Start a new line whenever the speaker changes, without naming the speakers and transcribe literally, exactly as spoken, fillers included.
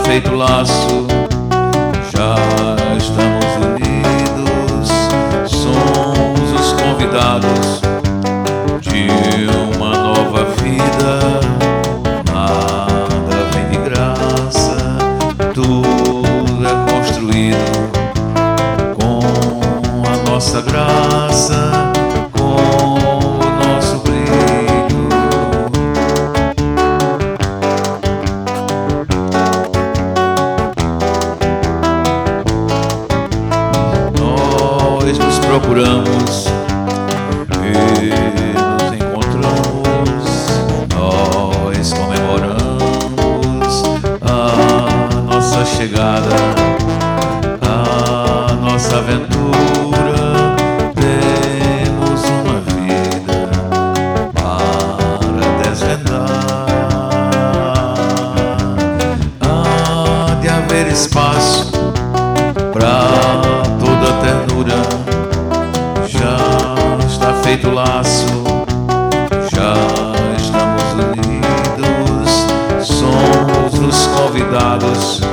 feito laço, já estamos unidos, somos os convidados de uma nova vida. Nada vem de graça, tudo é construído com a nossa graça, com o nosso brilho. Nós nos procuramos e nos encontramos, nós comemoramos a nossa chegada, a nossa aventura. Temos uma vida para desvendar. Há de haver espaço pra toda ternura. Já está feito o laço, já estamos unidos, somos os convidados